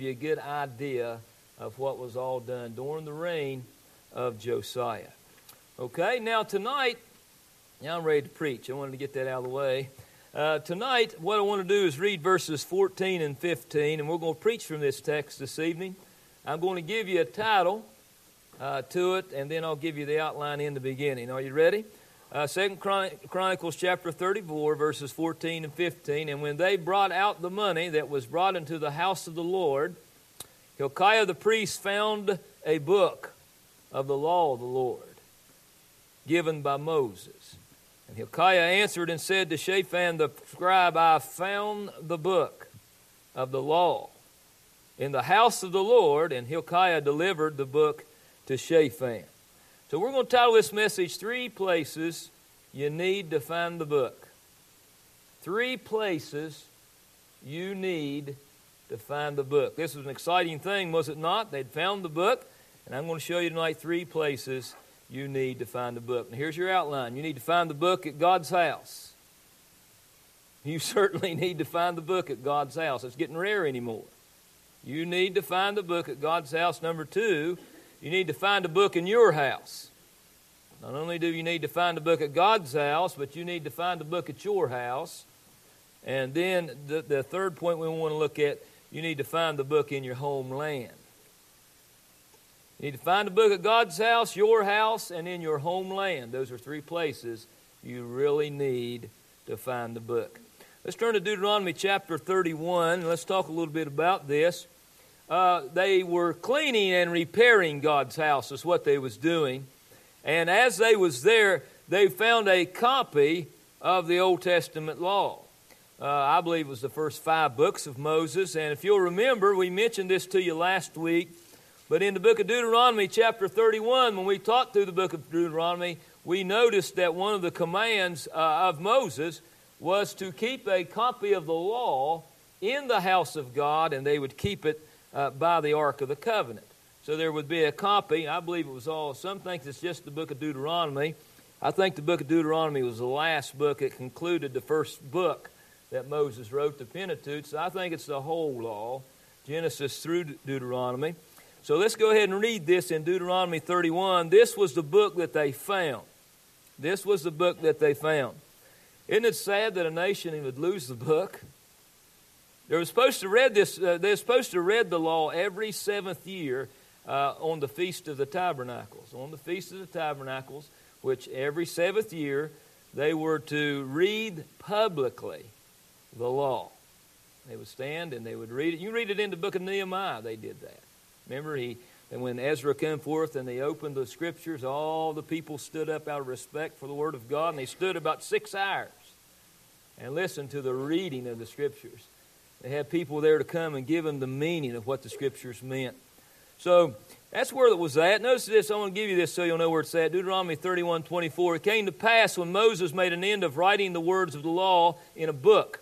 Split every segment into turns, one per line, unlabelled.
you a good idea of what was all done during the reign of Josiah. Okay, now tonight, now I'm ready to preach. I wanted to get that out of the way. Tonight, what I want to do is read verses 14 and 15, and we're going to preach from this text this evening. I'm going to give you a title to it, and then I'll give you the outline in the beginning. Are you ready? 2 Chronicles chapter 34, verses 14 and 15. And when they brought out the money that was brought into the house of the Lord, Hilkiah the priest found a book of the law of the Lord, given by Moses. And Hilkiah answered and said to Shaphan the scribe, I found the book of the law in the house of the Lord. And Hilkiah delivered the book to Shaphan. So we're going to title this message, 3 Places You Need to Find the Book. 3 places you need to find the book. This was an exciting thing, was it not? They'd found the book, and I'm going to show you tonight 3 places you need to find the book. And here's your outline. You need to find the book at God's house. You certainly need to find the book at God's house. It's getting rare anymore. You need to find the book at God's house. Number 2, you need to find a book in your house. Not only do you need to find a book at God's house, but you need to find a book at your house. And then the third point we want to look at, you need to find the book in your homeland. You need to find a book at God's house, your house, and in your homeland. Those are 3 places you really need to find the book. Let's turn to Deuteronomy chapter 31. Let's talk a little bit about this. They were cleaning and repairing God's house is what they was doing. And as they was there, they found a copy of the Old Testament law. I believe it was the first 5 books of Moses. And if you'll remember, we mentioned this to you last week. But in the book of Deuteronomy chapter 31, when we taught through the book of Deuteronomy, we noticed that one of the commands of Moses was to keep a copy of the law in the house of God, and they would keep it by the Ark of the Covenant. So there would be a copy. I believe it was all, some think it's just the book of Deuteronomy. I think the book of Deuteronomy was the last book. It concluded the first book that Moses wrote, the Pentateuch. So I think it's the whole law, Genesis through Deuteronomy. So let's go ahead and read this in Deuteronomy 31. This was the book that they found. This was the book that they found. Isn't it sad that a nation would lose the book? They were supposed to read this. They're supposed to read the law every 7th year on the Feast of the Tabernacles. On the Feast of the Tabernacles, which every 7th year they were to read publicly the law. They would stand and they would read it. You read it in the book of Nehemiah. They did that. Remember, and when Ezra came forth and they opened the Scriptures, all the people stood up out of respect for the Word of God, and they stood about 6 hours and listened to the reading of the Scriptures. They had people there to come and give them the meaning of what the Scriptures meant. So that's where it was at. Notice this. I want to give you this so you'll know where it's at. Deuteronomy 31:24. It came to pass when Moses made an end of writing the words of the law in a book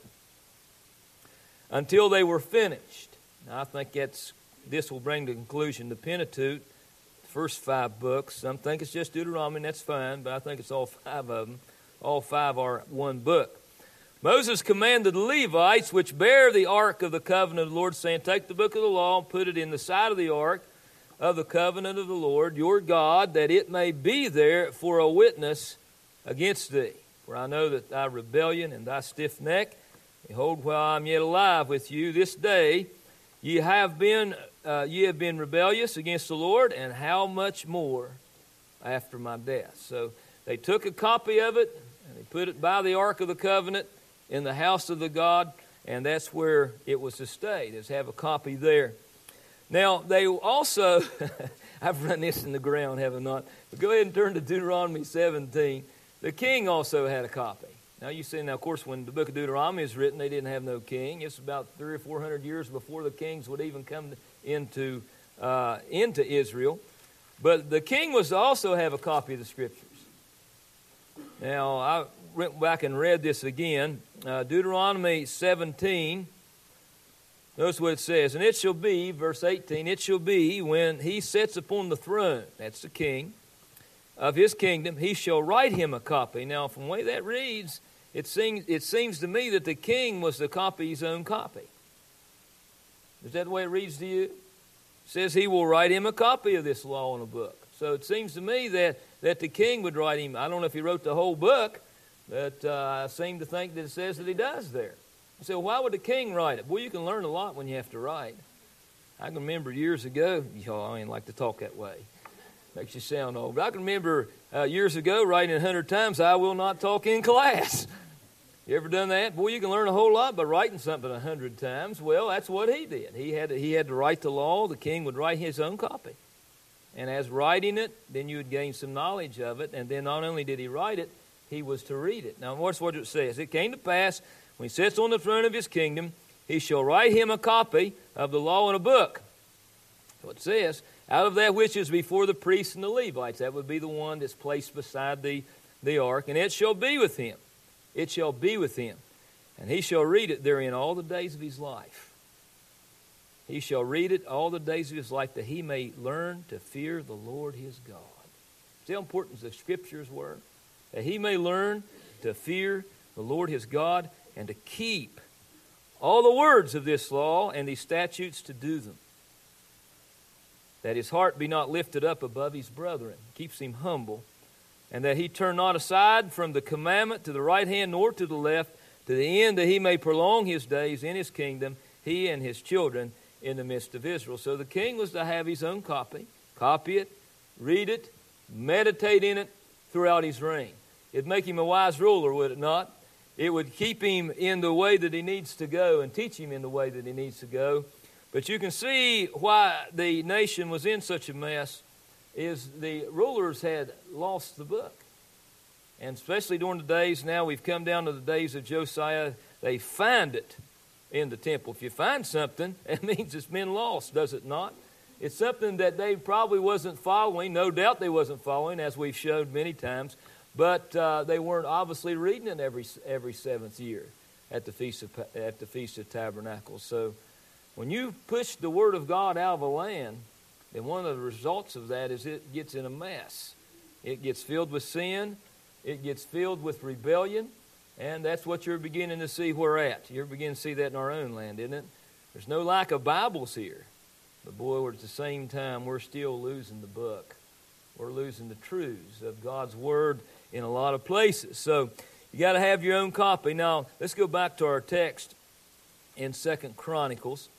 until they were finished. Now, I think this will bring to conclusion the Pentateuch, the first 5 books. Some think it's just Deuteronomy, and that's fine, but I think it's all 5 of them. All 5 are one book. Moses commanded the Levites, which bear the ark of the covenant of the Lord, saying, take the book of the law and put it in the side of the ark of the covenant of the Lord, your God, that it may be there for a witness against thee. For I know that thy rebellion and thy stiff neck, behold, while I am yet alive with you this day, ye have been rebellious against the Lord, and how much more after my death. So they took a copy of it, and they put it by the Ark of the Covenant in the house of the God, and that's where it was to stay. Just have a copy there. Now, they also, I've run this in the ground, have I not? But go ahead and turn to Deuteronomy 17. The king also had a copy. Now, you see, of course, when the book of Deuteronomy is written, they didn't have no king. It's about 300 or 400 years before the kings would even come into Israel. But the king was to also have a copy of the Scriptures. Now, I went back and read this again. Deuteronomy 17, notice what it says. And it shall be, verse 18, it shall be when he sits upon the throne, that's the king, of his kingdom, he shall write him a copy. Now, from the way that reads, it seems to me that the king was to copy his own copy. Is that the way it reads to you? It says he will write him a copy of this law in a book. So it seems to me that the king would write him. I don't know if he wrote the whole book, but I seem to think that it says that he does there. So why would the king write it? Well, you can learn a lot when you have to write. I can remember years ago, I ain't like to talk that way. Makes you sound old. But I can remember years ago writing 100 times, I will not talk in class. You ever done that? Boy, you can learn a whole lot by writing something 100 times. Well, that's what he did. He had to write the law. The king would write his own copy. And as writing it, then you would gain some knowledge of it. And then not only did he write it, he was to read it. Now, watch what it says. It came to pass, when he sits on the throne of his kingdom, he shall write him a copy of the law in a book. So it says, out of that which is before the priests and the Levites. That would be the one that's placed beside the ark. And it shall be with him. It shall be with him. And he shall read it therein all the days of his life. He shall read it all the days of his life, that he may learn to fear the Lord his God. See how important the Scriptures were? That he may learn to fear the Lord his God, and to keep all the words of this law and these statutes, to do them. That his heart be not lifted up above his brethren. Keeps him humble. And that he turn not aside from the commandment to the right hand nor to the left, to the end that he may prolong his days in his kingdom, he and his children in the midst of Israel. So the king was to have his own copy it, read it, meditate in it throughout his reign. It'd make him a wise ruler, would it not? It would keep him in the way that he needs to go and teach him in the way that he needs to go. But you can see why the nation was in such a mess is the rulers had lost the book. And especially during the days, now we've come down to the days of Josiah, they find it in the temple. If you find something, it means it's been lost, does it not? It's something that they probably wasn't following. No doubt they wasn't following, as we've showed many times. But they weren't obviously reading it every seventh year at the Feast of Tabernacles. So when you push the Word of God out of a land, then one of the results of that is it gets in a mess. It gets filled with sin. It gets filled with rebellion. And that's what you're beginning to see where we're at. You're beginning to see that in our own land, isn't it? There's no lack of Bibles here. But boy, at the same time, we're still losing the book. We're losing the truths of God's Word in a lot of places. So you got to have your own copy. Now, let's go back to our text in 2 Chronicles.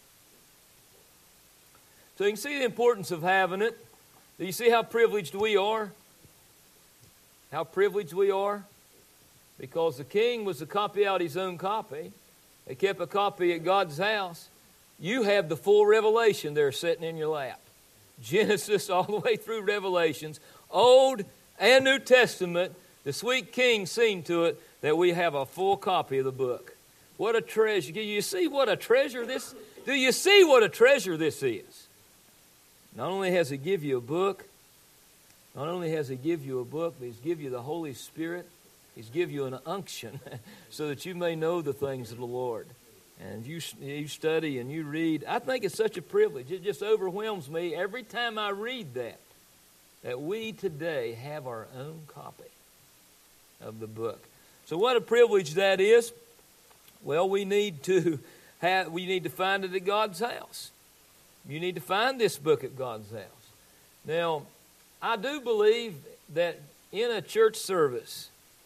So you can see the importance of having it. Do you see how privileged we are? How privileged we are? Because the king was to copy out his own copy. They kept a copy at God's house. You have the full revelation there sitting in your lap. Genesis all the way through Revelations, Old and New Testament. The sweet king seen to it that we have a full copy of the book. What a treasure. Do you see what a treasure this? Do you see what a treasure this is? Not only has he give you a book, but he's give you the Holy Spirit. He's give you an unction so that you may know the things of the Lord. And you study and you read. I think it's such a privilege. It just overwhelms me every time I read that we today have our own copy of the book. So what a privilege that is. Well, we need to find it at God's house. You need to find this book at God's house. Now, I do believe that in a church services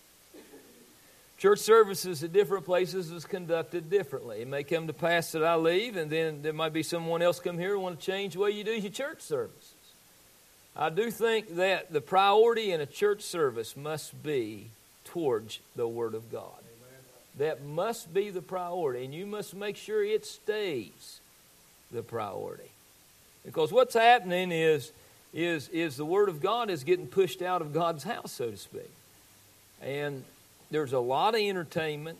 at different places is conducted differently. It may come to pass that I leave, and then there might be someone else come here and want to change the way you do your church services. I do think that the priority in a church service must be towards the Word of God. Amen. That must be the priority, and you must make sure it stays the priority. Because what's happening is the Word of God is getting pushed out of God's house, so to speak. And there's a lot of entertainment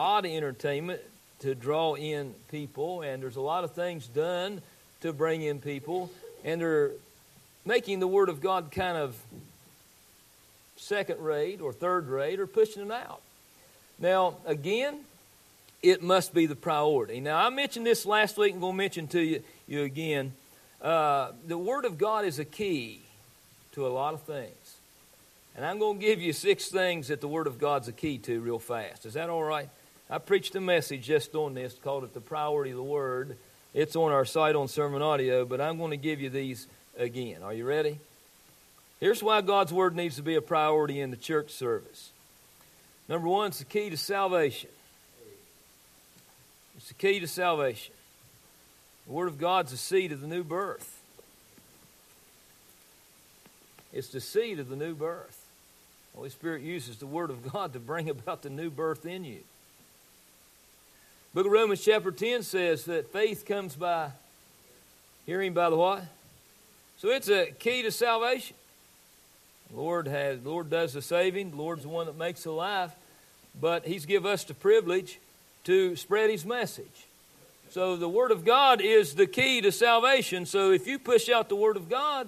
to draw in people, and there's a lot of things done to bring in people, and they're making the Word of God kind of second rate or third rate or pushing it out. Now, again, it must be the priority. Now, I mentioned this last week and I'm going to mention to you again. The Word of God is a key to a lot of things. And I'm going to give you 6 things that the Word of God's a key to real fast. Is that all right? I preached a message just on this, called it The Priority of the Word. It's on our site on Sermon Audio, but I'm going to give you these again. Are you ready? Here's why God's Word needs to be a priority in the church service. Number one, it's the key to salvation. It's the key to salvation. The Word of God's the seed of the new birth. It's the seed of the new birth. The Holy Spirit uses the Word of God to bring about the new birth in you. Book of Romans chapter 10 says that faith comes by hearing by the what? So it's a key to salvation. The Lord does the saving. The Lord's the one that makes the life. But He's given us the privilege to spread His message. So the Word of God is the key to salvation. So if you push out the Word of God,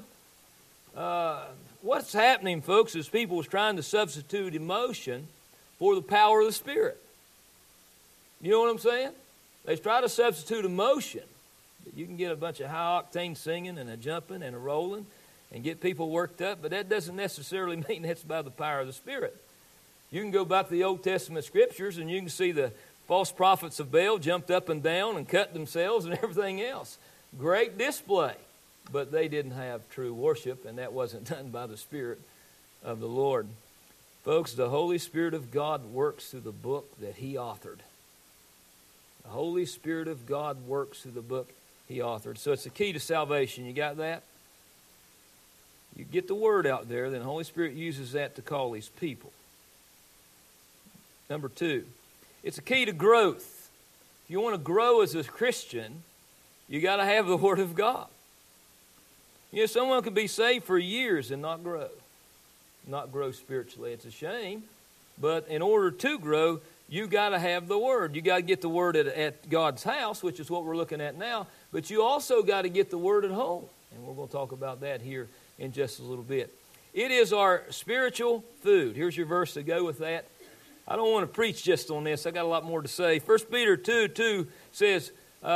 what's happening, folks, is people is trying to substitute emotion for the power of the Spirit. You know what I'm saying? They try to substitute emotion. You can get a bunch of high-octane singing and a jumping and a rolling and get people worked up, but that doesn't necessarily mean that's by the power of the Spirit. You can go back to the Old Testament Scriptures and you can see the false prophets of Baal jumped up and down and cut themselves and everything else. Great display. But they didn't have true worship, and that wasn't done by the Spirit of the Lord. Folks, the Holy Spirit of God works through the book that He authored. The Holy Spirit of God works through the book He authored. So it's the key to salvation. You got that? You get the Word out there, then the Holy Spirit uses that to call His people. Number two, it's a key to growth. If you want to grow as a Christian, you got to have the Word of God. You know, someone could be saved for years and not grow spiritually. It's a shame, but in order to grow, you got to have the Word. You got to get the Word at God's house, which is what we're looking at now, but you also got to get the Word at home, and we're going to talk about that here in just a little bit. It is our spiritual food. Here's your verse to go with that. I don't want to preach just on this. I got a lot more to say. 1 Peter 2:2 says,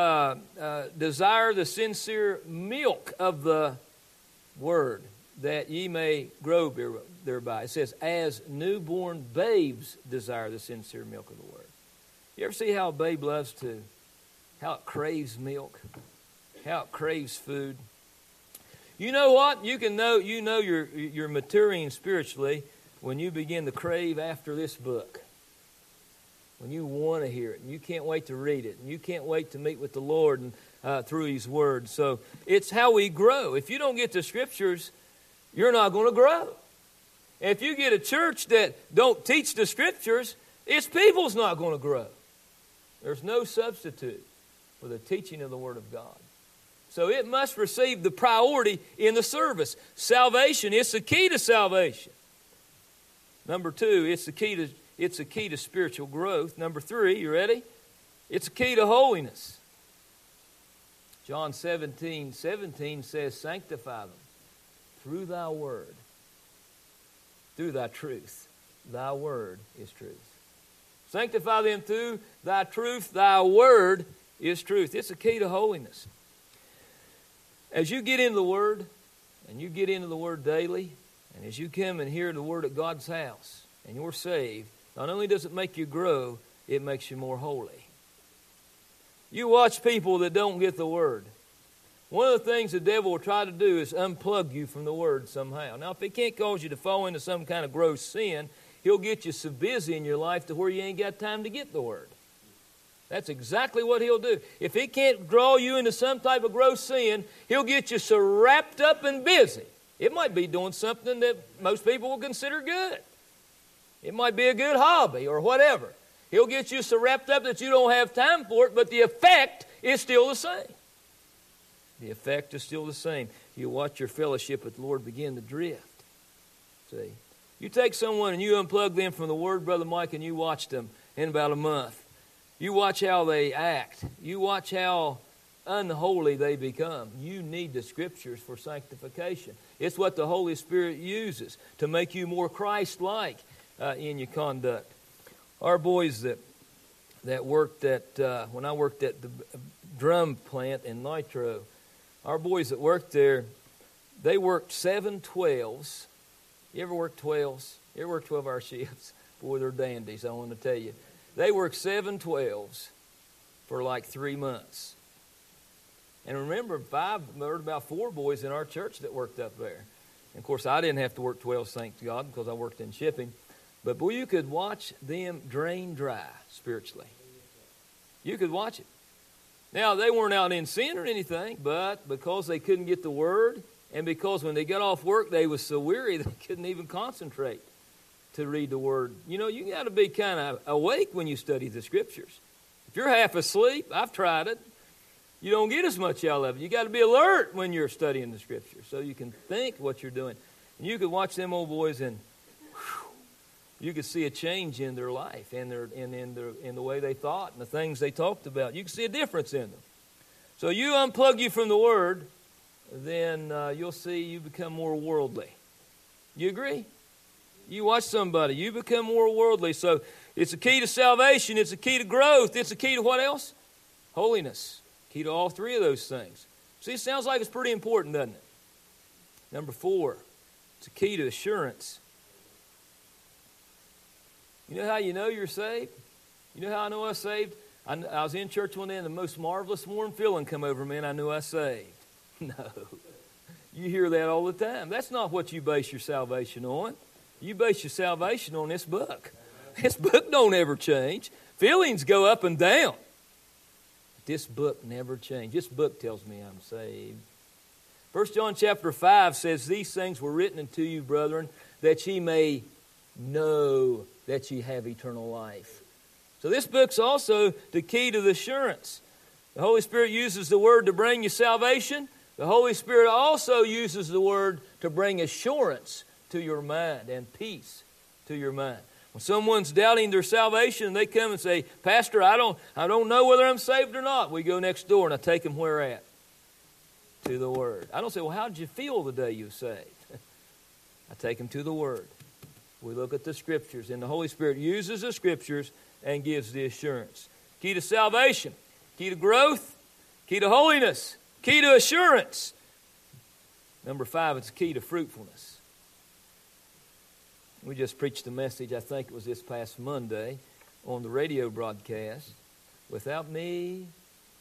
desire the sincere milk of the Word, that ye may grow thereby. It says, as newborn babes desire the sincere milk of the Word. You ever see how a babe loves how it craves milk, how it craves food? You know what? You know you're maturing spiritually when you begin to crave after this book. When you want to hear it, and you can't wait to read it, and you can't wait to meet with the Lord and through His Word. So it's how we grow. If you don't get the Scriptures, you're not going to grow. And if you get a church that don't teach the Scriptures, its people's not going to grow. There's no substitute for the teaching of the Word of God. So it must receive the priority in the service. Salvation, it's the key to salvation. Number two, it's the key to spiritual growth. Number three, you ready? It's a key to holiness. John 17:17 says, sanctify them through thy word, through thy truth. Thy word is truth. Sanctify them through thy truth. Thy word is truth. It's a key to holiness. As you get into the Word, and you get into the Word daily, and as you come and hear the Word at God's house, and you're saved, not only does it make you grow, it makes you more holy. You watch people that don't get the Word. One of the things the devil will try to do is unplug you from the Word somehow. Now, if he can't cause you to fall into some kind of gross sin, he'll get you so busy in your life to where you ain't got time to get the Word. That's exactly what he'll do. If he can't draw you into some type of gross sin, he'll get you so wrapped up and busy. It might be doing something that most people will consider good. It might be a good hobby or whatever. He'll get you so wrapped up that you don't have time for it, but the effect is still the same. The effect is still the same. You watch your fellowship with the Lord begin to drift. See? You take someone and you unplug them from the Word, Brother Mike, and you watch them in about a month. You watch how they act. You watch how unholy they become. You need the Scriptures for sanctification. It's what the Holy Spirit uses to make you more Christ-like in your conduct. Our boys that worked at, when I worked at the drum plant in Nitro, our boys that worked there, they worked 7 12s. You ever work 12s? You ever work 12-hour shifts? Boy, they're dandies, I want to tell you. They worked 7 12s for like 3 months. And remember, there were about 4 boys in our church that worked up there. And of course, I didn't have to work 12, thank God, because I worked in shipping. But boy, you could watch them drain dry spiritually. You could watch it. Now, they weren't out in sin or anything, but because they couldn't get the word, and because when they got off work, they was so weary they couldn't even concentrate to read the word. You know, you got to be kind of awake when you study the Scriptures. If you're half asleep, I've tried it, you don't get as much out of it. You got to be alert when you're studying the Scriptures so you can think what you're doing. And you could watch them old boys and you could see a change in their life and in the way they thought and the things they talked about. You can see a difference in them. So you unplug you from the Word, then you'll see you become more worldly. You agree? You watch somebody, you become more worldly. So it's a key to salvation. It's a key to growth. It's a key to what else? Holiness. Key to all 3 of those things. See, it sounds like it's pretty important, doesn't it? Number 4, it's a key to assurance. You know how you know you're saved? You know how I know I was saved? I was in church one day and the most marvelous warm feeling come over me and I knew I was saved. No. You hear that all the time. That's not what you base your salvation on. You base your salvation on this book. This book don't ever change. Feelings go up and down. But this book never changes. This book tells me I'm saved. 1 John chapter 5 says, "These things were written unto you, brethren, that ye may know that ye have eternal life." So this book's also the key to the assurance. The Holy Spirit uses the Word to bring you salvation. The Holy Spirit also uses the Word to bring assurance to your mind and peace to your mind. When someone's doubting their salvation, they come and say, "Pastor, I don't know whether I'm saved or not." We go next door and I take them where at? To the Word. I don't say, "Well, how did you feel the day you were saved?" I take them to the Word. We look at the Scriptures, and the Holy Spirit uses the Scriptures and gives the assurance. Key to salvation, key to growth, key to holiness, key to assurance. Number 5, it's key to fruitfulness. We just preached a message, I think it was this past Monday, on the radio broadcast. "Without me,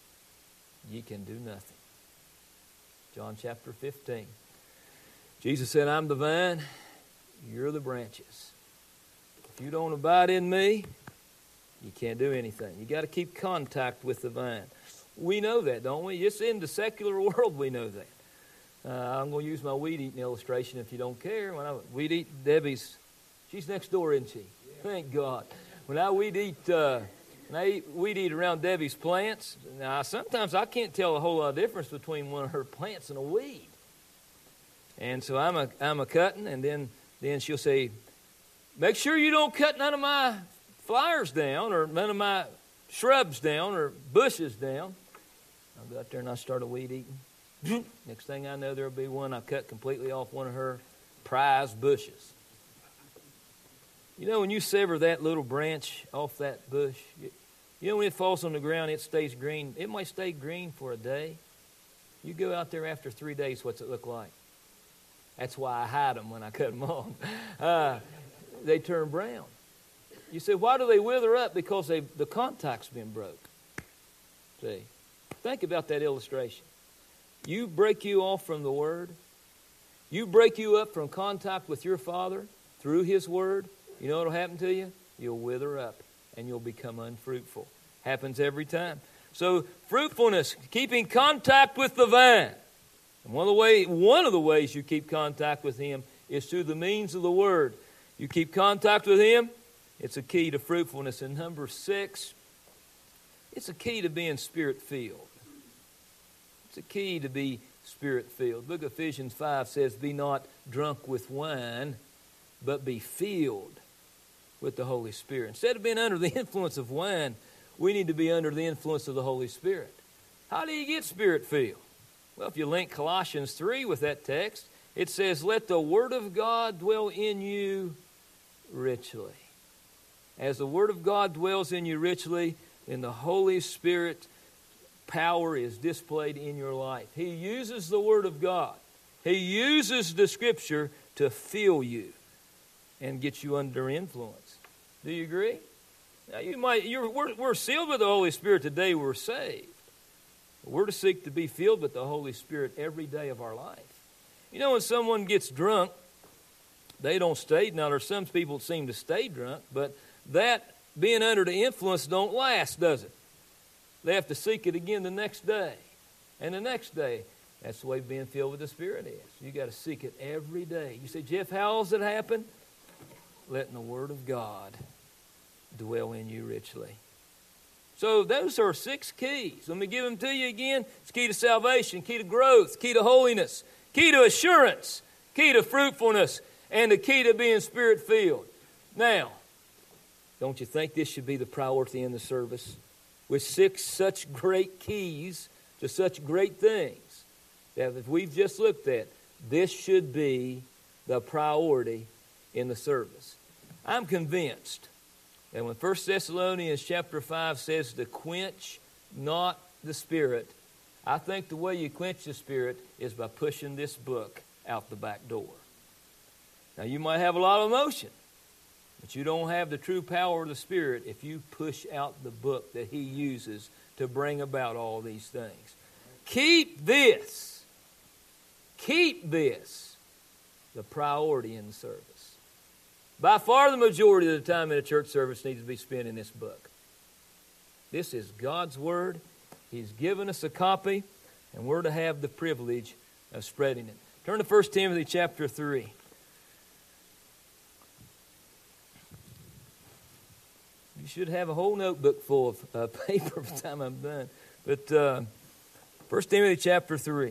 ye can do nothing." John chapter 15. Jesus said, "I'm the vine, you're the branches. If you don't abide in me, you can't do anything." You got to keep contact with the vine. We know that, don't we? Just in the secular world, we know that. I'm going to use my weed eating illustration if you don't care. When I weed eat Debbie's, she's next door, isn't she? Yeah. Thank God. When I weed eat around Debbie's plants, now sometimes I can't tell a whole lot of difference between one of her plants and a weed. And so I'm a cutting, and then she'll say, "Make sure you don't cut none of my flowers down or none of my shrubs down or bushes down." I'll go out there and I start a weed eating. Next thing I know, there'll be one I cut completely off one of her prized bushes. You know, when you sever that little branch off that bush, you know when it falls on the ground, it stays green. It might stay green for a day. You go out there after 3 days, what's it look like? That's why I hide them when I cut them off. They turn brown. You say, why do they wither up? Because the contact's been broke. See, think about that illustration. You break you off from the Word. You break you up from contact with your Father through His Word. You know what will happen to you? You'll wither up and you'll become unfruitful. Happens every time. So fruitfulness, keeping contact with the vine. And one of the ways you keep contact with Him is through the means of the Word. You keep contact with Him, it's a key to fruitfulness. And number 6, it's a key to being Spirit-filled. It's a key to be Spirit-filled. Book of Ephesians 5 says, "Be not drunk with wine, but be filled with the Holy Spirit." Instead of being under the influence of wine, we need to be under the influence of the Holy Spirit. How do you get Spirit-filled? Well, if you link Colossians 3 with that text, it says, "Let the Word of God dwell in you richly." As the Word of God dwells in you richly, then the Holy Spirit power is displayed in your life. He uses the Word of God. He uses the Scripture to fill you and get you under influence. Do you agree? Now we're sealed with the Holy Spirit today. We're saved. We're to seek to be filled with the Holy Spirit every day of our life. You know, when someone gets drunk, they don't stay. Now, there's some people that seem to stay drunk, but that being under the influence don't last, does it? They have to seek it again the next day and the next day. That's the way being filled with the Spirit is. You got to seek it every day. You say, Jeff, how does it happen? Letting the Word of God dwell in you richly. So those are 6 keys. Let me give them to you again. It's key to salvation, key to growth, key to holiness, key to assurance, key to fruitfulness, and the key to being Spirit-filled. Now, don't you think this should be the priority in the service? With 6 such great keys to such great things that if we've just looked at, this should be the priority in the service. I'm convinced that when 1 Thessalonians chapter 5 says to quench not the Spirit, I think the way you quench the Spirit is by pushing this book out the back door. Now, you might have a lot of emotion, but you don't have the true power of the Spirit if you push out the book that He uses to bring about all these things. Keep this the priority in the service. By far the majority of the time in a church service needs to be spent in this book. This is God's Word. He's given us a copy, and we're to have the privilege of spreading it. Turn to 1 Timothy chapter 3. You should have a whole notebook full of paper by the time I'm done. But 1 Timothy chapter 3.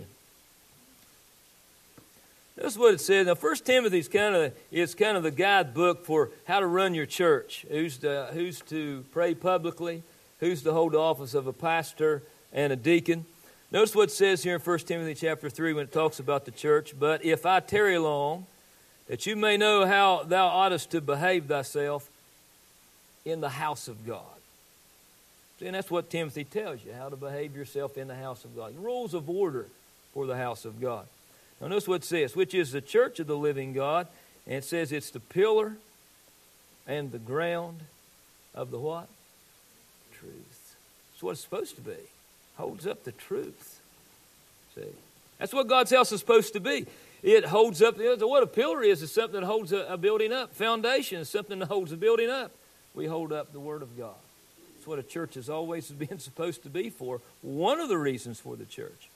This is what it says. Now, 1 Timothy is kind of the guidebook for how to run your church. Who's to pray publicly, who's to hold the office of a pastor and a deacon. Notice what it says here in 1 Timothy chapter 3 when it talks about the church. But if I tarry long, that you may know how thou oughtest to behave thyself in the house of God. See, and that's what Timothy tells you, how to behave yourself in the house of God. Rules of order for the house of God. Now notice what it says, which is the church of the living God. And it says it's the pillar and the ground of the what? Truth. That's what it's supposed to be. Holds up the truth. See? That's what God's house is supposed to be. It holds up, what a pillar is something that holds a building up. Foundation is something that holds a building up. We hold up the Word of God. That's what a church has always been supposed to be for. One of the reasons for the church.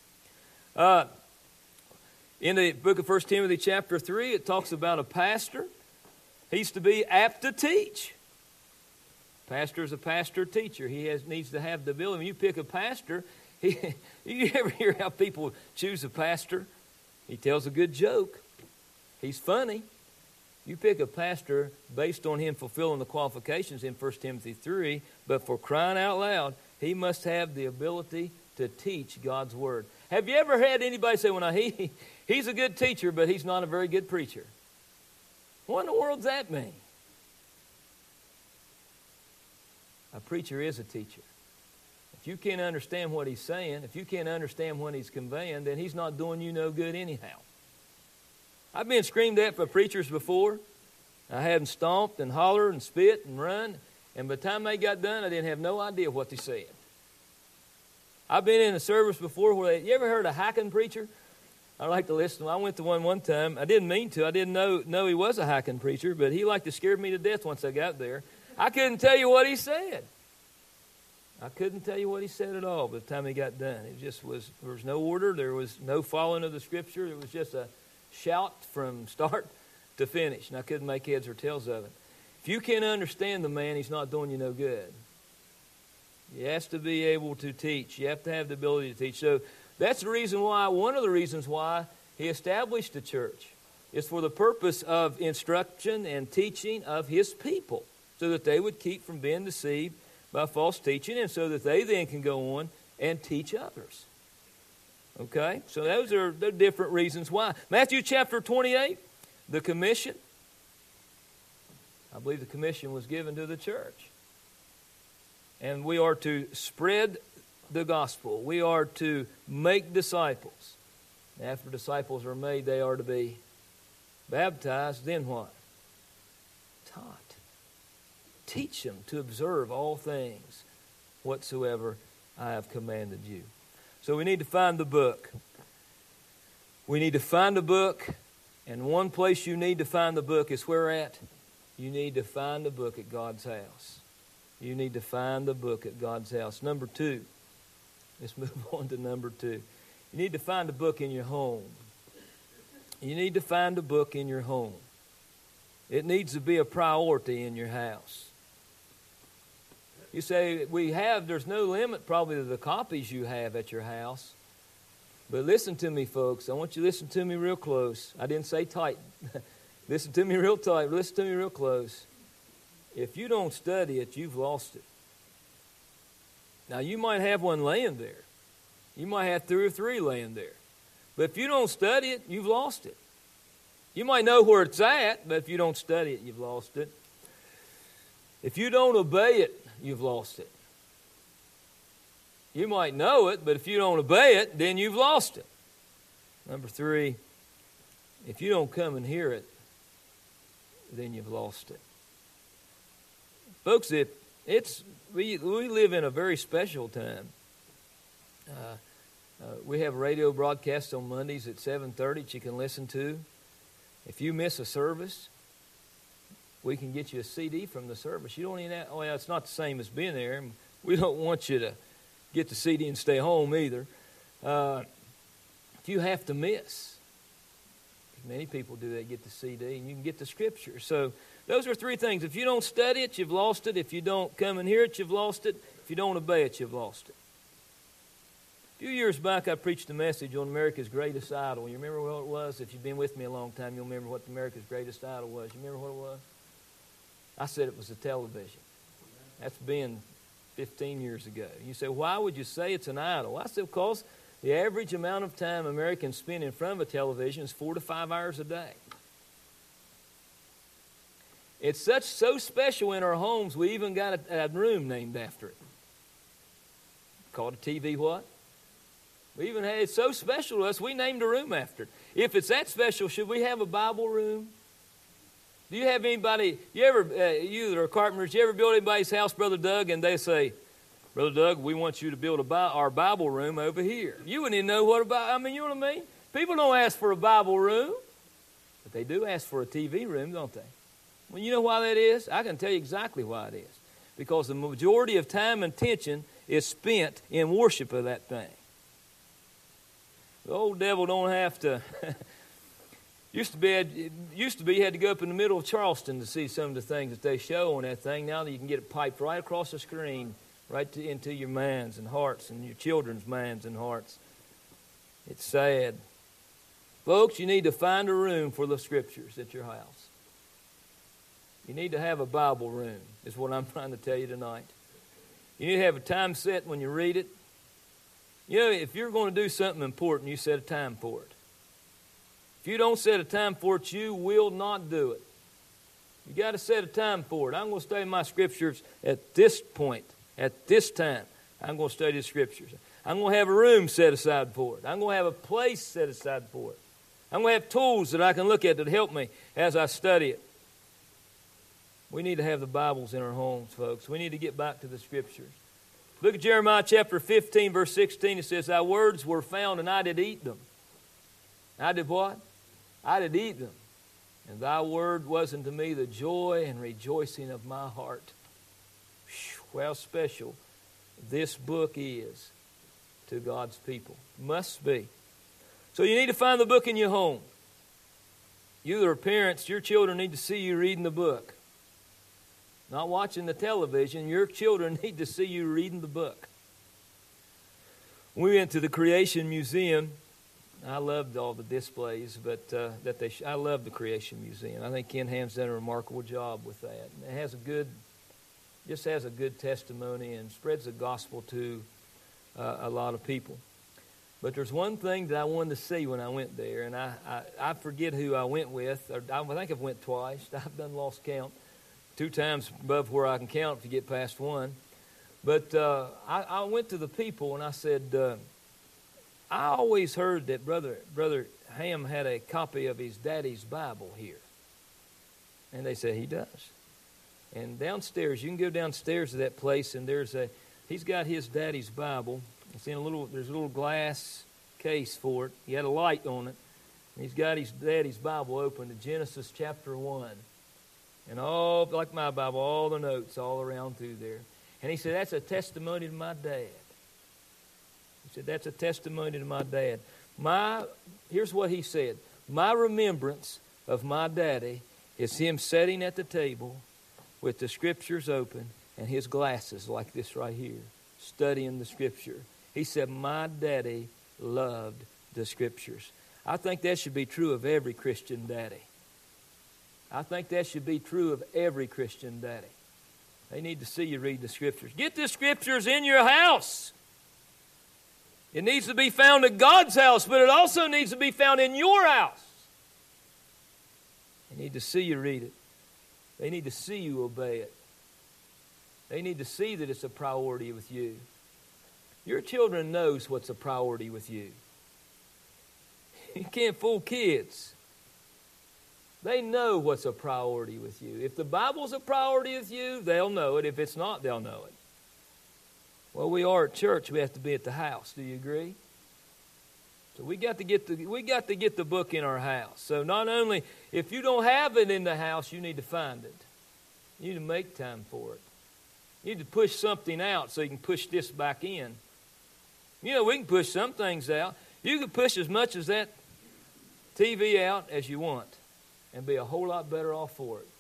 In the book of 1 Timothy chapter 3, it talks about a pastor. He's to be apt to teach. Pastor is a pastor teacher. He needs to have the ability. When you pick a pastor, you ever hear how people choose a pastor? He tells a good joke. He's funny. You pick a pastor based on him fulfilling the qualifications in 1 Timothy 3, but for crying out loud, he must have the ability to teach God's Word. Have you ever had anybody say, well, now he's a good teacher, but he's not a very good preacher? What in the world does that mean? A preacher is a teacher. If you can't understand what he's saying, if you can't understand what he's conveying, then he's not doing you no good anyhow. I've been screamed at by preachers before. I had them stomped and hollered and spit and run, and by the time they got done, I didn't have no idea what they said. I've been in a service before where you ever heard a hacking preacher? I like to listen. I went to one time. I didn't mean to. I didn't know he was a hacking preacher, but he liked to scare me to death once I got there. I couldn't tell you what he said. I couldn't tell you what he said at all by the time he got done. It just was, there was no order. There was no following of the Scripture. It was just a shout from start to finish, and I couldn't make heads or tails of it. If you can't understand the man, he's not doing you no good. You have to be able to teach. You have to have the ability to teach. So that's the reason why, one of the reasons why he established the church is for the purpose of instruction and teaching of his people so that they would keep from being deceived by false teaching and so that they then can go on and teach others. Okay? So those are the different reasons why. Matthew chapter 28, the commission. I believe the commission was given to the church. And we are to spread the gospel. We are to make disciples. After disciples are made, they are to be baptized. Then what? Taught. Teach them to observe all things whatsoever I have commanded you. So we need to find the book. We need to find a book, and one place you need to find the book is where at? You need to find the book at God's house. You need to find the book at God's house. Number 2. Let's move on to number 2. You need to find a book in your home. You need to find a book in your home. It needs to be a priority in your house. You say, there's no limit probably to the copies you have at your house. But listen to me, folks. I want you to listen to me real close. I didn't say tight. Listen to me real tight. Listen to me real close. If you don't study it, you've lost it. Now, you might have one laying there. You might have 2 or 3 laying there. But if you don't study it, you've lost it. You might know where it's at, but if you don't study it, you've lost it. If you don't obey it, you've lost it. You might know it, but if you don't obey it, then you've lost it. Number 3, if you don't come and hear it, then you've lost it. Folks, we live in a very special time. We have radio broadcasts on Mondays at 7:30 that you can listen to. If you miss a service, we can get you a CD from the service. You don't even have, well, it's not the same as being there. We don't want you to get the CD and stay home either. If you have to miss, many people do that, get the CD, and you can get the Scripture. So those are 3 things. If you don't study it, you've lost it. If you don't come and hear it, you've lost it. If you don't obey it, you've lost it. A few years back, I preached a message on America's Greatest Idol. You remember what it was? If you've been with me a long time, you'll remember what America's Greatest Idol was. You remember what it was? I said it was the television. That's been 15 years ago. You say, why would you say it's an idol? I said, because the average amount of time Americans spend in front of a television is 4 to 5 hours a day. It's so special in our homes, we even got a room named after it. Called a TV what? We even had, it's so special to us, we named a room after it. If it's that special, should we have a Bible room? Do you have anybody, you that are carpenters, you ever build anybody's house, Brother Doug, and they say, Brother Doug, we want you to build our Bible room over here. You wouldn't even know what about, you know what I mean? People don't ask for a Bible room, but they do ask for a TV room, don't they? Well, you know why that is? I can tell you exactly why it is. Because the majority of time and attention is spent in worship of that thing. The old devil don't have to... Used to be you had to go up in the middle of Charleston to see some of the things that they show on that thing. Now that you can get it piped right across the screen, right into your minds and hearts and your children's minds and hearts. It's sad. Folks, you need to find a room for the Scriptures at your house. You need to have a Bible room, is what I'm trying to tell you tonight. You need to have a time set when you read it. You know, if you're going to do something important, you set a time for it. If you don't set a time for it, you will not do it. You got to set a time for it. I'm going to study my Scriptures at this point, at this time. I'm going to study the Scriptures. I'm going to have a room set aside for it. I'm going to have a place set aside for it. I'm going to have tools that I can look at that help me as I study it. We need to have the Bibles in our homes, folks. We need to get back to the Scriptures. Look at Jeremiah chapter 15, verse 16. It says, Thy words were found, and I did eat them. I did what? I did eat them. And thy word was unto me the joy and rejoicing of my heart. Whew, how special this book is to God's people. Must be. So you need to find the book in your home. You that are parents, your children need to see you reading the book. Not watching the television. Your children need to see you reading the book. We went to the Creation Museum. I loved all the displays, but I love the Creation Museum. I think Ken Ham's done a remarkable job with that. It has a good testimony and spreads the gospel to a lot of people. But there's one thing that I wanted to see when I went there, and I forget who I went with. Or I think I've went twice. I've done lost count. 2 times above where I can count if you get past 1. But I went to the people and I said, I always heard that Brother Ham had a copy of his daddy's Bible here. And they said, he does. And downstairs, you can go downstairs to that place and he's got his daddy's Bible It's in there's a little glass case for it. He had a light on it. And he's got his daddy's Bible open to Genesis chapter 1. And all, like my Bible, all the notes all around through there. And he said, that's a testimony to my dad. He said, that's a testimony to my dad. Here's what he said. My remembrance of my daddy is him sitting at the table with the scriptures open and his glasses like this right here, studying the scripture. He said, my daddy loved the scriptures. I think that should be true of every Christian daddy. I think that should be true of every Christian daddy. They need to see you read the scriptures. Get the scriptures in your house. It needs to be found at God's house, but it also needs to be found in your house. They need to see you read it. They need to see you obey it. They need to see that it's a priority with you. Your children knows what's a priority with you. You can't fool kids. They know what's a priority with you. If the Bible's a priority with you, they'll know it. If it's not, they'll know it. Well, we are at church. We have to be at the house. Do you agree? So we got to get the book in our house. So not only, if you don't have it in the house, you need to find it. You need to make time for it. You need to push something out so you can push this back in. You know, we can push some things out. You can push as much as that TV out as you want and be a whole lot better off for it.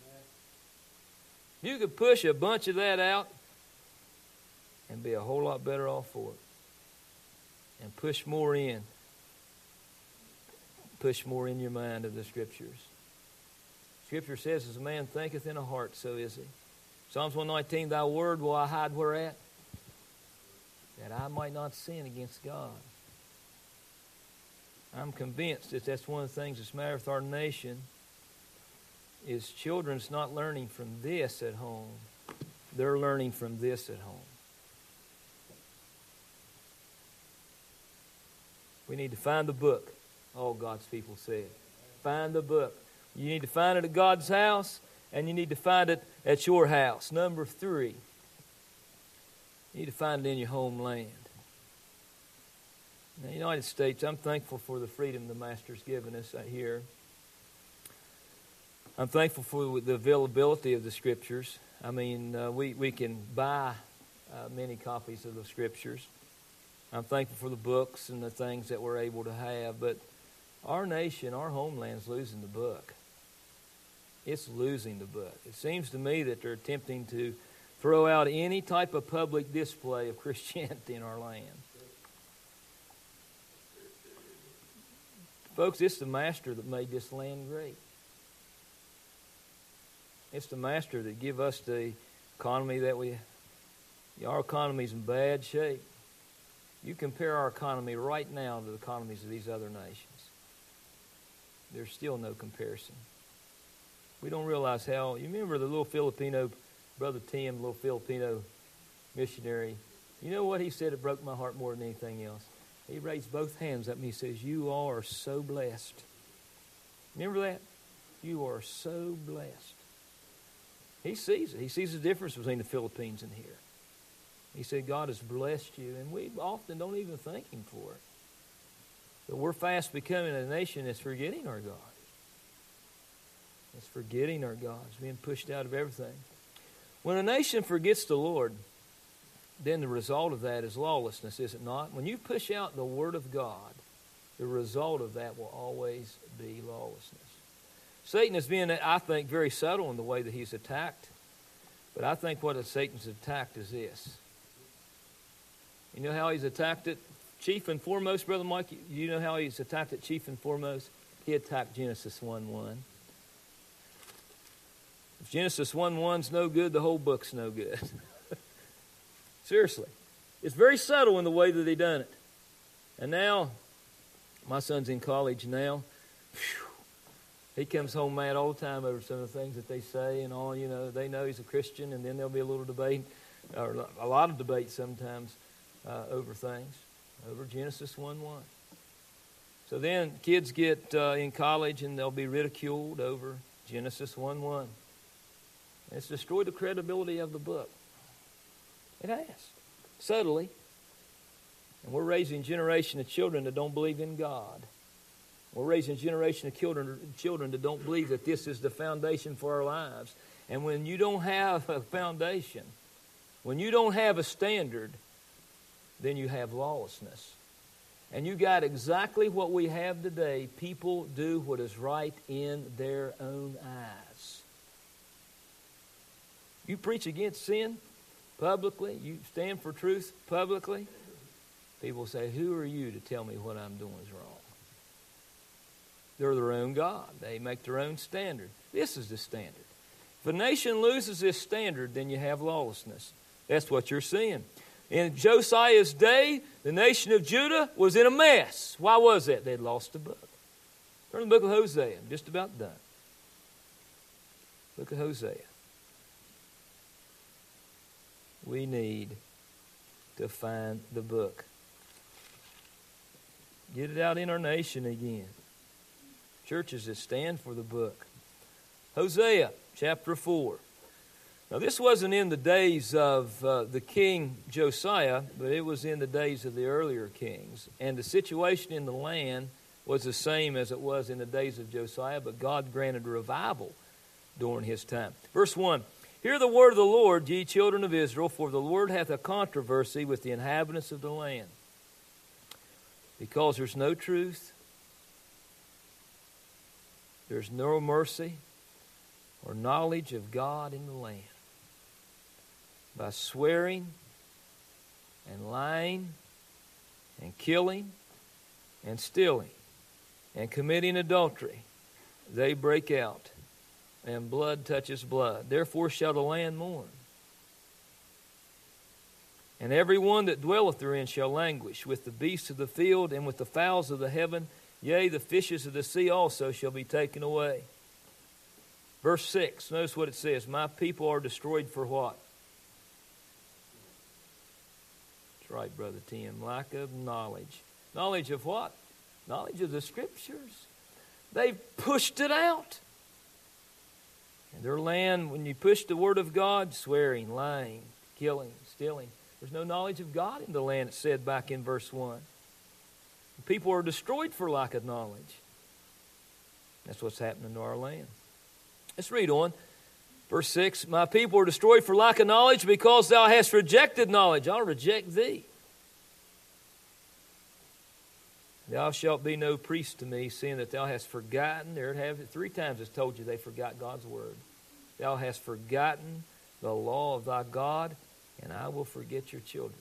You could push a bunch of that out and be a whole lot better off for it. And push more in. Push more in your mind of the Scriptures. Scripture says, as a man thinketh in a heart, so is he. Psalms 119, thy word will I hide where at? That I might not sin against God. I'm convinced that that's one of the things that's the matter with our nation is children's not learning from this at home. They're learning from this at home. We need to find the book, all God's people said. Find the book. You need to find it at God's house, and you need to find it at your house. Number 3, you need to find it in your homeland. In the United States, I'm thankful for the freedom the Master's given us here. I'm thankful for the availability of the Scriptures. I mean, we can buy many copies of the Scriptures. I'm thankful for the books and the things that we're able to have. But our nation, our homeland's losing the book. It's losing the book. It seems to me that they're attempting to throw out any type of public display of Christianity in our land. Folks, it's the Master that made this land great. It's the Master that give us the economy that our economy's in bad shape. You compare our economy right now to the economies of these other nations. There's still no comparison. We don't realize how, you remember the little Filipino, Brother Tim, little Filipino missionary. You know what he said that broke my heart more than anything else? He raised both hands up and he says, you all are so blessed. Remember that? You are so blessed. He sees it. He sees the difference between the Philippines and here. He said, God has blessed you, and we often don't even thank Him for it. But we're fast becoming a nation that's forgetting our God. It's forgetting our God. It's being pushed out of everything. When a nation forgets the Lord, then the result of that is lawlessness, is it not? When you push out the Word of God, the result of that will always be lawlessness. Satan has been, I think, very subtle in the way that he's attacked. But I think what Satan's attacked is this. You know how he's attacked it? Chief and foremost, Brother Mike, you know how he's attacked it chief and foremost? He attacked Genesis 1:1. If Genesis 1:1's no good, the whole book's no good. Seriously. It's very subtle in the way that he done it. And now, my son's in college now. Whew, he comes home mad all the time over some of the things that they say and all. You know, they know he's a Christian, and then there'll be a little debate, or a lot of debate sometimes, over things, over Genesis 1:1. So then kids get in college and they'll be ridiculed over Genesis 1:1. It's destroyed the credibility of the book. It has. Subtly. And we're raising a generation of children that don't believe in God. We're raising a generation of children that don't believe that this is the foundation for our lives. And when you don't have a foundation, when you don't have a standard, then you have lawlessness. And you got exactly what we have today. People do what is right in their own eyes. You preach against sin publicly, you stand for truth publicly, people say, who are you to tell me what I'm doing is wrong? They're their own God. They make their own standard. This is the standard. If a nation loses this standard, then you have lawlessness. That's what you're seeing. In Josiah's day, the nation of Judah was in a mess. Why was that? They'd lost the book. Turn to the book of Hosea. I'm just about done. Book of Hosea. We need to find the book. Get it out in our nation again. Churches that stand for the book. Hosea chapter 4. Now this wasn't in the days of the king Josiah, but it was in the days of the earlier kings. And the situation in the land was the same as it was in the days of Josiah, but God granted a revival during his time. Verse 1. Hear the word of the Lord, ye children of Israel, for the Lord hath a controversy with the inhabitants of the land. Because there's no truth, there's no mercy or knowledge of God in the land. By swearing and lying and killing and stealing and committing adultery, they break out, and blood touches blood. Therefore shall the land mourn. And every one that dwelleth therein shall languish, with the beasts of the field and with the fowls of the heaven, yea, the fishes of the sea also shall be taken away. Verse 6, notice what it says. My people are destroyed for what? That's right, Brother Tim. Lack of knowledge. Knowledge of what? Knowledge of the Scriptures. They've pushed it out. And their land, when you push the Word of God, swearing, lying, killing, stealing, there's no knowledge of God in the land, it said back in verse 1. People are destroyed for lack of knowledge. That's what's happening to our land. Let's read on. Verse 6, my people are destroyed for lack of knowledge, because thou hast rejected knowledge. I'll reject thee. Thou shalt be no priest to me, seeing that thou hast forgotten. There it has it. 3 times it's told you they forgot God's word. Thou hast forgotten the law of thy God, and I will forget your children.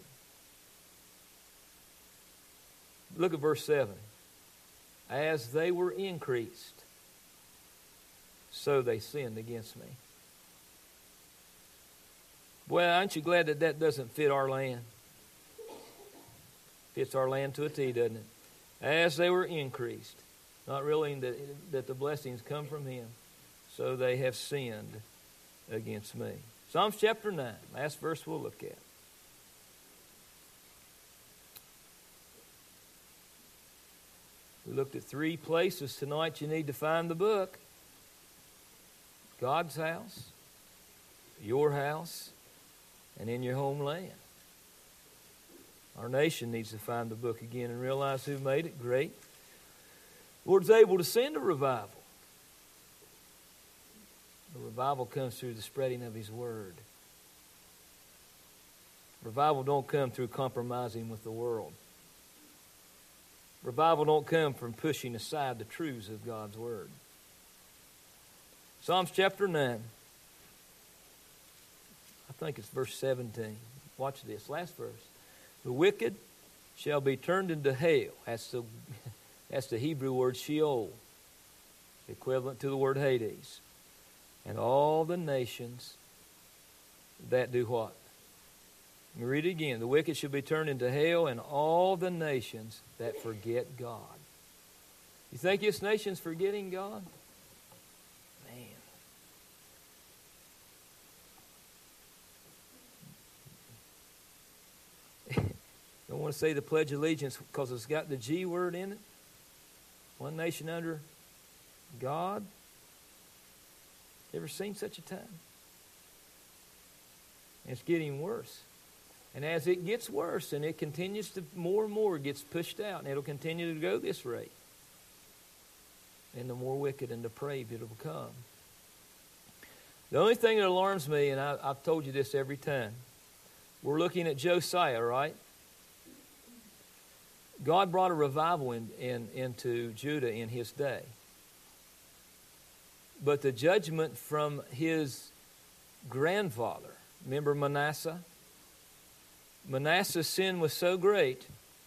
Look at verse 7. As they were increased, so they sinned against me. Boy, aren't you glad that that doesn't fit our land? Fits our land to a T, doesn't it? As they were increased, not realizing that the blessings come from Him, so they have sinned against me. Psalms chapter 9, last verse we'll look at. We looked at 3 places tonight you need to find the book. God's house, your house, and in your homeland. Our nation needs to find the book again and realize who made it. Great. The Lord's able to send a revival. The revival comes through the spreading of His Word. Revival don't come through compromising with the world. Revival don't come from pushing aside the truths of God's Word. Psalms chapter 9. I think it's verse 17. Watch this, last verse. The wicked shall be turned into hell. That's the Hebrew word Sheol, equivalent to the word Hades. And all the nations that do what? Let me read it again. The wicked shall be turned into hell, and all the nations that forget God. You think this nation's forgetting God? Man. Don't want to say the Pledge of Allegiance because it's got the G word in it. One nation under God. Ever seen such a time? And it's getting worse. And as it gets worse and it continues to more and more gets pushed out, and it'll continue to go this rate, and the more wicked and depraved it'll become. The only thing that alarms me, and I've told you this every time, we're looking at Josiah, right? God brought a revival into Judah in his day. But the judgment from his grandfather, remember Manasseh? Manasseh's sin was so great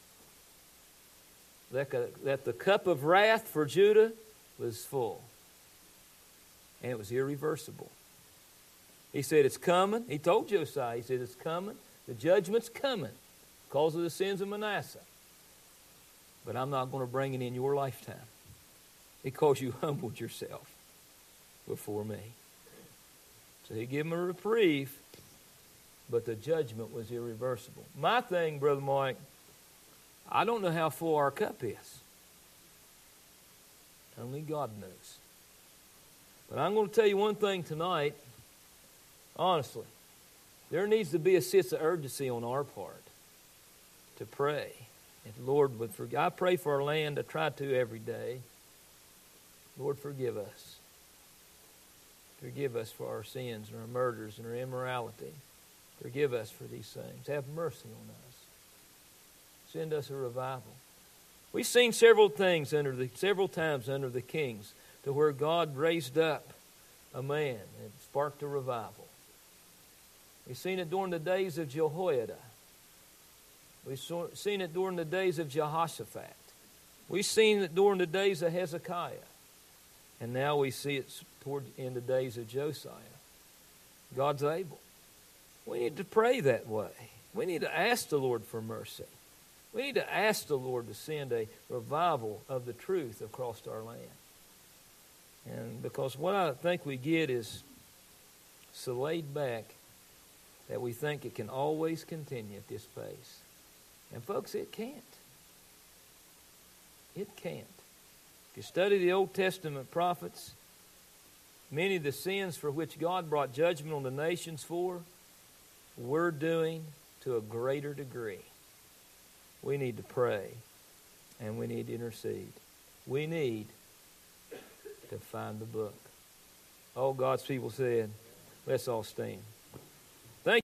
that the cup of wrath for Judah was full. And it was irreversible. He said, it's coming. He told Josiah, he said, it's coming. The judgment's coming because of the sins of Manasseh. But I'm not going to bring it in your lifetime because you humbled yourself before me. So he gave him a reprieve, but the judgment was irreversible. My thing, Brother Mike, I don't know how full our cup is. Only God knows. But I'm going to tell you one thing tonight, honestly. There needs to be a sense of urgency on our part to pray. If the Lord would forgive. I pray for our land. I try to every day. Lord, forgive us. Forgive us for our sins and our murders and our immorality. Forgive us for these things. Have mercy on us. Send us a revival. We've seen several times under the kings to where God raised up a man and sparked a revival. We've seen it during the days of Jehoiada. We've seen it during the days of Jehoshaphat. We've seen it during the days of Hezekiah. And now we see it in the days of Josiah. God's able. We need to pray that way. We need to ask the Lord for mercy. We need to ask the Lord to send a revival of the truth across our land. And because what I think we get is so laid back that we think it can always continue at this pace. And folks, it can't. It can't. If you study the Old Testament prophets, many of the sins for which God brought judgment on the nations for, we're doing to a greater degree. We need to pray, and we need to intercede. We need to find the book. All God's people said, let's all stand.